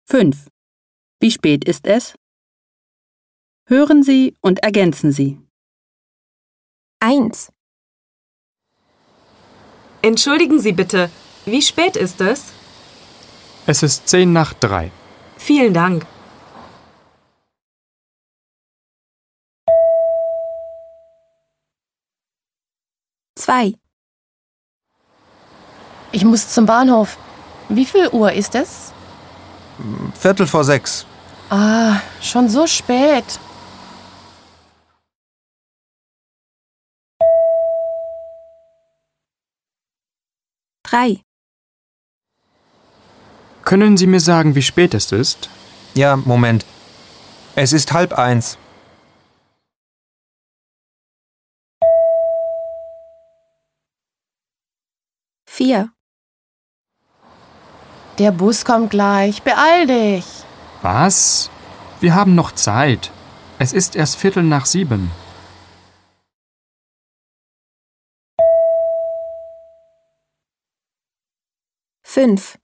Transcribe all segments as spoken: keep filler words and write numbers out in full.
fünf. Wie spät ist es? Hören Sie und ergänzen Sie. eins. Entschuldigen Sie bitte, wie spät ist es? Es ist zehn nach drei. Vielen Dank. zwei. Ich muss zum Bahnhof. Wie viel Uhr ist es? Viertel vor sechs. Ah, schon so spät. drei. Können Sie mir sagen, wie spät es ist? Ja, Moment. Es ist halb eins. vier. Der Bus kommt gleich. Beeil dich. Was? Wir haben noch Zeit. Es ist erst Viertel nach sieben. fünf.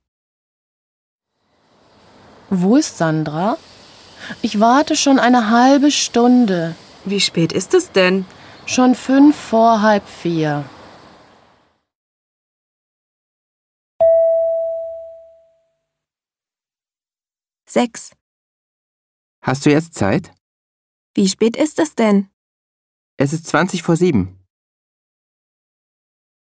Wo ist Sandra? Ich warte schon eine halbe Stunde. Wie spät ist es denn? Schon fünf vor halb vier. sechs. Hast du jetzt Zeit? Wie spät ist es denn? Es ist zwanzig vor sieben.